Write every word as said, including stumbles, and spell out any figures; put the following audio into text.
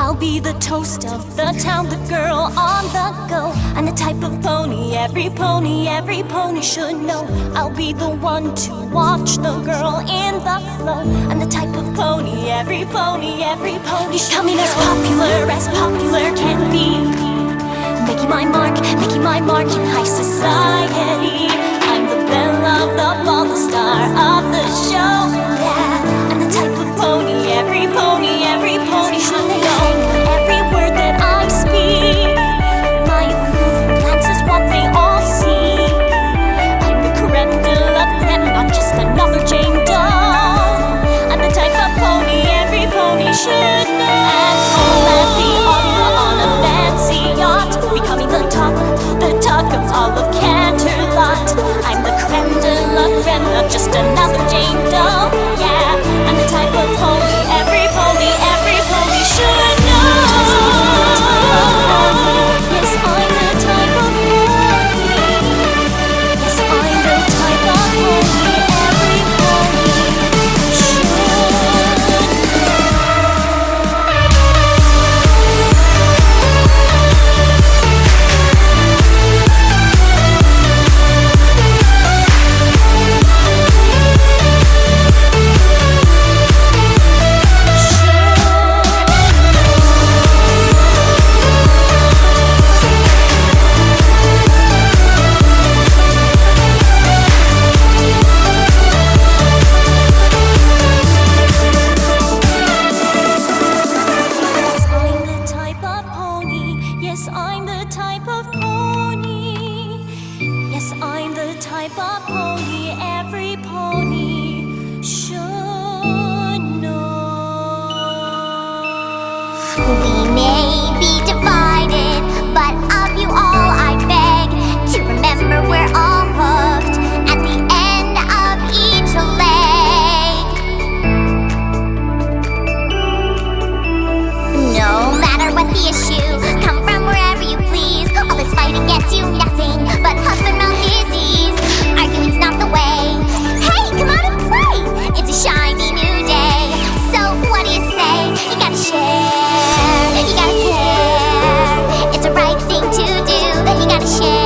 I'll be the toast of the town, the girl on the go. I'm the type of pony every pony, every pony should know. I'll be the one to watch the girl in the flow. I'm the type of pony every pony, every pony should know. Becoming as popular as popular can be, making my mark, making my mark in high society. I'm the belle of the ball, the star of the show. Yeah, I'm the type of pony every pony, every pony should know. Every word that I speak, my approval glance is what they all see. I'm the creme de la creme, not just another Jane Doe. I'm the type of pony every pony should know. At home at the opera on a fancy yacht, becoming the talk, the talk of all of Canterlot. I'm the creme de la creme, not just another Jane Doe. Yeah, I'm the type of pony every pony, every pony should know. Yes, I'm the type of pony. Yes, I'm the type of pony every pony should Yes, I'm the type of pony. Yes, I'm the type of pony every pony should know. We may be divided, but of you all I beg to remember we're all hooked at the end of each leg. No matter what the issue, come from wherever you please. All this fighting gets you nothing but husband mouth disease. Arguing's not the way. Hey, come out and play! It's a shiny new day. So what do you say? You gotta share, you gotta care. It's the right thing to do. You gotta share.